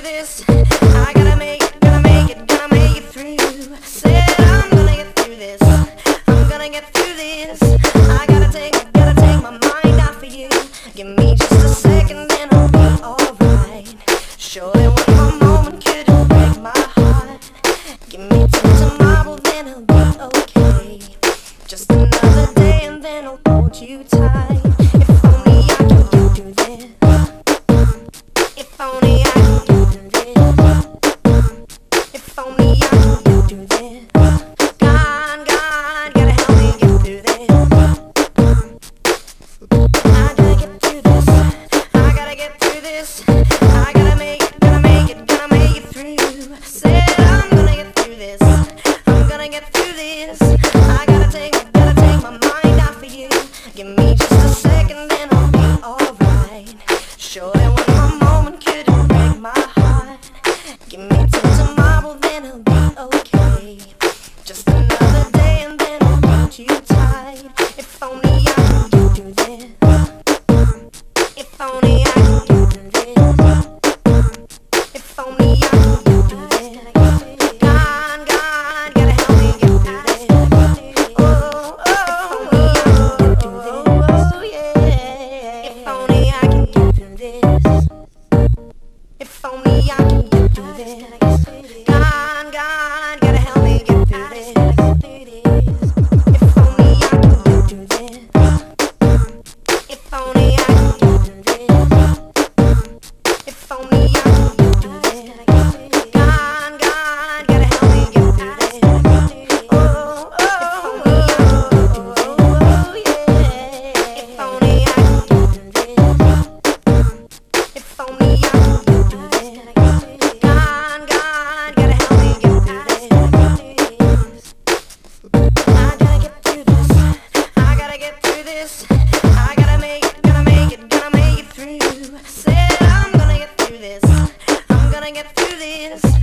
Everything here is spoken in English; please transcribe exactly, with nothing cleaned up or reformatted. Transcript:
this. I gotta make it, gotta make it, gotta make it through. Said I'm gonna get through this. I'm gonna get through this. I gotta take, gotta take my mind off of you. Give me just a second and I'll be alright. Surely one more moment couldn't break my heart. Give me till tomorrow, then I'll be okay. Just another day and then I'll hold you tight. If only I can get through this. If only I can get through this. If only I can get through this. God, God, gotta help me get through this. I gotta get through this. I gotta get through this. I gotta make it, gotta make it, gotta make it through. Said I'm gonna get through this. I'm gonna get through this. I gotta take, gotta take my mind off of you. Give me just a second and I'll be alright. Surely one more moment couldn't break my heart. Give me till tomorrow, then I'll be okay. Just another day and then I'll hold you tight. If only I can get through this. If only I can get through this. If only I can get through this. God, God, gotta help me get through this. Oh, oh, oh, oh, yeah. If only I can get through this. If only I can get through this. God, God, gotta help me get through this. If only I can get through this. If only I can get through this. If only I can get through this. God, God, gotta help me get through this. Oh, oh, oh, oh, yeah. If only I can get through this. If only I can get through this. God, God, gotta help me get through this. I gotta get through this. I gotta get through this. I gotta make it, gotta make it, gotta make it through. Said I'm gonna get through this. I'm gonna get through this.